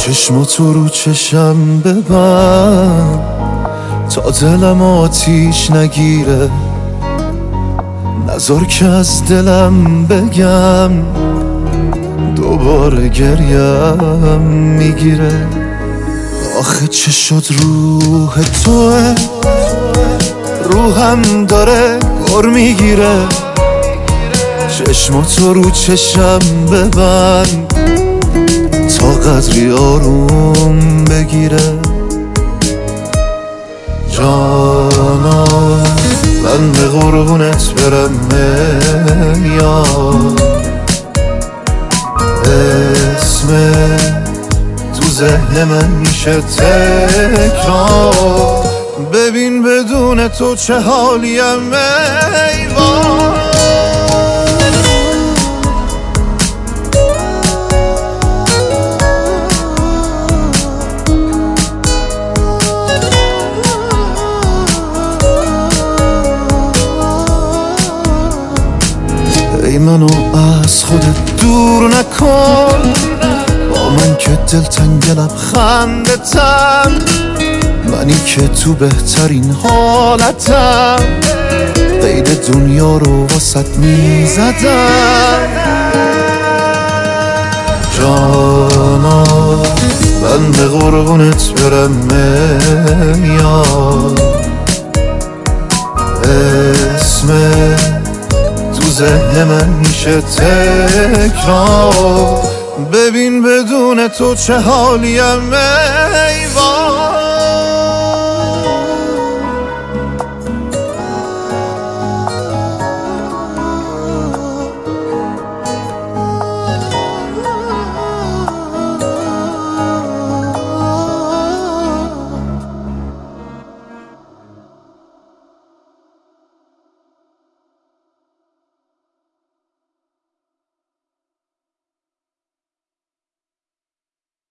چشماتو رو چشم ببند تا دلم آتیش نگیره، نذار که از دلم بگم دوباره گریم میگیره. آخه چه شد روح توه، روحم داره گر میگیره. چشماتو رو چشم ببند تا قدری آروم بگیره. جانا من به قربونت برم نمیاد، اسمت تو ذهن من میشه تکرار. ببین بدون تو چه حالیم ایوان. ای منو از خودت دور نکن، با من که دلتنگ لبخندتم، منی که تو بهترین حالتم، قید دنیا رو واسط میزدم. جانا من به قربونت برم نمیاد، اسمت تو ذهن من میشه تکرار. ببین بدون تو چه حالیم ایوان.